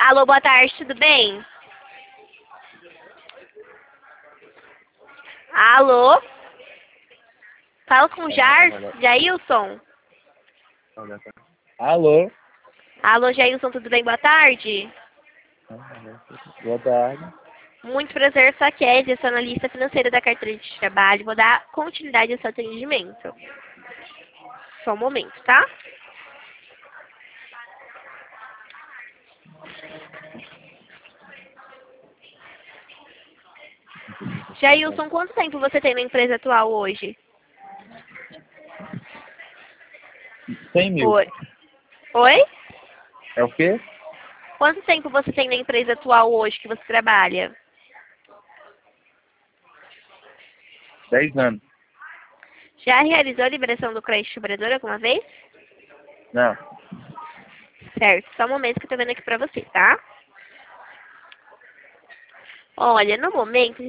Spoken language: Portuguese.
Alô, boa tarde, tudo bem? Alô? Fala com o Jailson. Alô? Alô, Jailson, tudo bem? Boa tarde. Boa tarde. Muito prazer, sou a Kézia, sou analista financeira da carteira de trabalho. Vou dar continuidade ao seu atendimento. Só um momento, tá? Jailson, quanto tempo você tem na empresa atual hoje? 100 mil. Oi? Oi? É o quê? Quanto tempo você tem na empresa atual hoje que você trabalha? 10 anos. Já realizou a liberação do crédito cobrador alguma vez? Não. Certo, só um momento que eu tô vendo aqui pra você, tá? Olha, no momento,